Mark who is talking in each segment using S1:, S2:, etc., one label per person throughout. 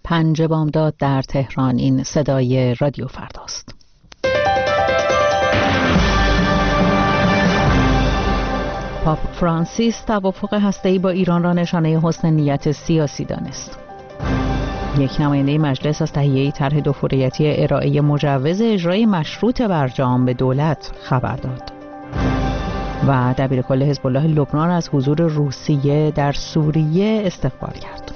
S1: 5 بامداد در تهران. این صدای رادیو فرداست. پاپ فرانسیس توافق هسته‌ای با ایران را نشانه حسن نیت سیاسی دانست. یک نماینده مجلس از تهیه طرح دوفوریتی ارائه مجوز اجرای مشروط برجام به دولت خبر داد. و دبیرکل حزب الله لبنان از حضور روسیه در سوریه استقبال کرد.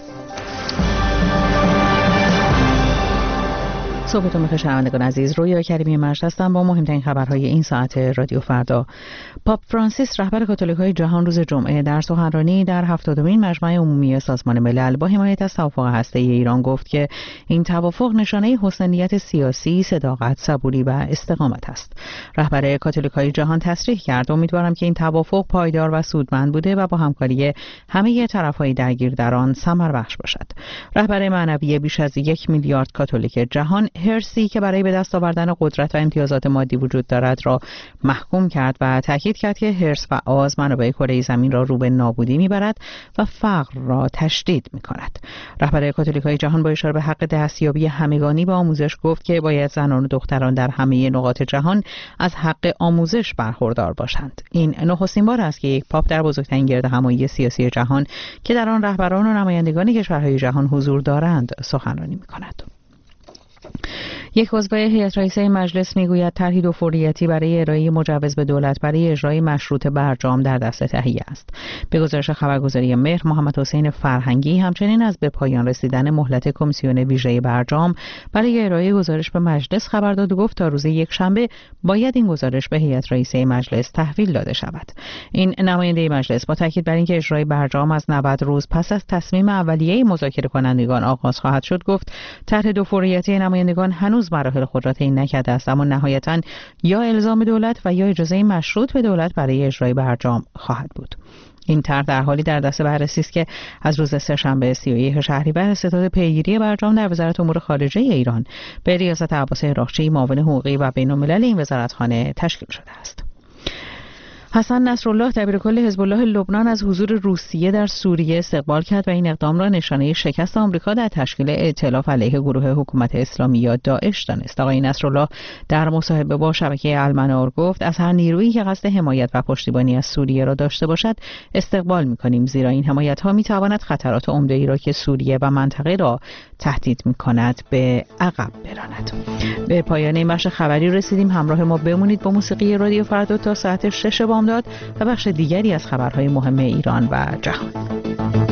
S1: صبحتون بخیر شنوندگان عزیز، رویا کریمی مجد هستم با مهمترین خبرهای این ساعت رادیو فردا. پاپ فرانسیس رهبر کاتولیک‌های جهان روز جمعه در سخنرانی در 70مین مجمع عمومی سازمان ملل با حمایت از توافق هسته‌ای ایران گفت که این توافق نشانه حسن نیت سیاسی، صداقت، صبوری و استقامت است. رهبر کاتولیک‌های جهان تصریح کرد امیدوارم که این توافق پایدار و سودمند بوده و با همکاری همه طرف‌های درگیر در آن ثمربخش باشد. رهبر معنوی بیش از 1 میلیارد کاتولیک جهان هرسی که برای به دست آوردن قدرت و امتیازات مادی وجود دارد را محکوم کرد و تاکید کرد که حرص و آز منابع کره زمین را رو به نابودی میبرد و فقر را تشدید میکند. رهبر کاتولیک‌های جهان با اشاره به حق دستیابی همگانی به آموزش گفت که باید زنان و دختران در همه نقاط جهان از حق آموزش برخوردار باشند. این نخستین بار است که یک پاپ در بزرگترین گردهمایی سیاسی جهان که در آن رهبران و نمایندگان کشورهای جهان حضور دارند سخنرانی میکند. یک عضو هیئت رئیسه مجلس میگوید طرحی دوفوریتی برای ارائه مجوز به دولت برای اجرای مشروط برجام در دست تهیه است. به گزارش خبرگزاری مهر، محمد حسین فرهنگی همچنین از به پایان رسیدن مهلت کمیسیون ویژه برجام برای ارائه گزارش به مجلس خبر داد و گفت تا روز یکشنبه باید این گزارش به هیئت رئیسه مجلس تحویل داده شود. این نماینده مجلس با تاکید بر اینکه اجرای برجام از 90 روز پس از تصمیم اولیه مذاکره کنندگان آغاز خواهد شد گفت طرح دوفوریتی نمایندگان هنوز مراحل خود را طی نکرده است، اما نهایتاً یا الزام دولت و یا اجازه مشروط به دولت برای اجرای برجام خواهد بود. این طرح در حالی در دست بررسی است که از روز سه‌شنبه 31 شهریور ستاد پیگیری برجام در وزارت امور خارجه ایران به ریاست عباس عراقچی معاون حقوقی و بین‌المللی این وزارتخانه تشکیل شده است. حسن نصرالله دبیرکل حزب الله لبنان از حضور روسیه در سوریه استقبال کرد و این اقدام را نشانه شکست آمریکا در تشکیل ائتلاف علیه گروه حکومت اسلامی یا داعش دانست. آقای نصرالله در مصاحبه با شبکه المنار گفت از هر نیرویی که قصد حمایت و پشتیبانی از سوریه را داشته باشد استقبال می‌کنیم، زیرا این حمایت‌ها می‌تواند خطرات عمده‌ای را که سوریه و منطقه را تهدید می‌کند به عقب براند. به پایان این بخش خبری رسیدیم. همراه ما بمونید با موسیقی رادیو فردا تا ساعت 6 بامداد و بخش دیگری از خبرهای مهم ایران و جهان.